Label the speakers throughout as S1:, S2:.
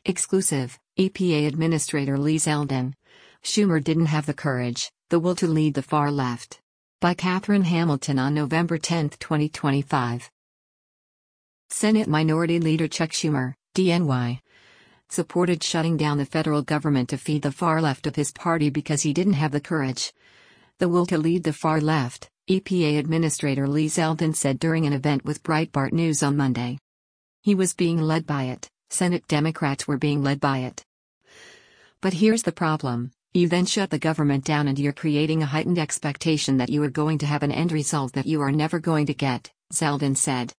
S1: Exclusive, EPA Administrator Lee Zeldin. Schumer didn't have the courage, the will to lead the far left. By Catherine Hamilton on November 10, 2025. Senate Minority Leader Chuck Schumer, DNY, supported shutting down the federal government to feed the far left of his party because he didn't have the courage. The will to lead the far left, EPA Administrator Lee Zeldin said during an event with Breitbart News on Monday. He was being led by it, Senate Democrats were being led by it. But here's the problem, you then shut the government down and you're creating a heightened expectation that you are going to have an end result that you are never going to get, Zeldin said.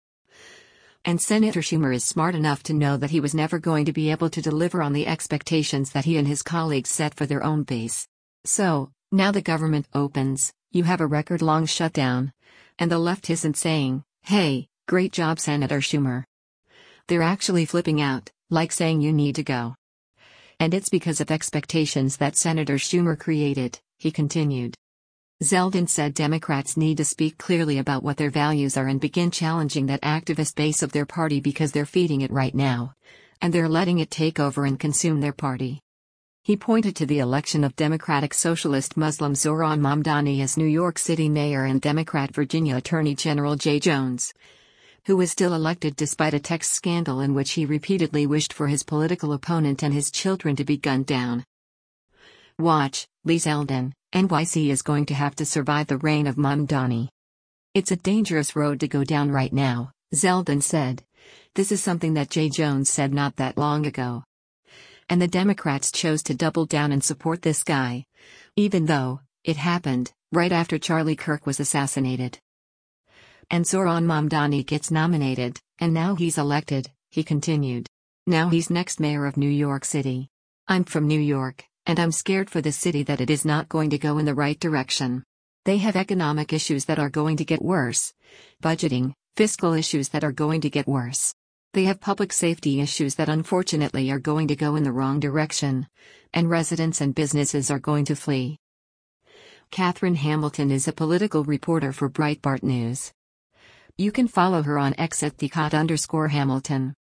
S1: And Senator Schumer is smart enough to know that he was never going to be able to deliver on the expectations that he and his colleagues set for their own base. So, now the government opens, you have a record-long shutdown. And the left isn't saying, hey, great job Senator Schumer. They're actually flipping out, like saying you need to go. And it's because of expectations that Senator Schumer created, he continued. Zeldin said Democrats need to speak clearly about what their values are and begin challenging that activist base of their party because they're feeding it right now. And they're letting it take over and consume their party. He pointed to the election of Democratic Socialist Muslim Zohran Mamdani as New York City mayor and Democrat Virginia Attorney General Jay Jones, who was still elected despite a text scandal in which he repeatedly wished for his political opponent and his children to be gunned down. Watch, Lee Zeldin, NYC is going to have to survive the reign of Mamdani. It's a dangerous road to go down right now, Zeldin said. This is something that Jay Jones said not that long ago. And the Democrats chose to double down and support this guy. Even though, it happened, right after Charlie Kirk was assassinated. And Zohran Mamdani gets nominated, and now he's elected, he continued. Now he's next mayor of New York City. I'm from New York, and I'm scared for the city that it is not going to go in the right direction. They have economic issues that are going to get worse. Budgeting, fiscal issues that are going to get worse. They have public safety issues that unfortunately are going to go in the wrong direction. And residents and businesses are going to flee. Catherine Hamilton is a political reporter for Breitbart News. You can follow her on X at @Hamilton.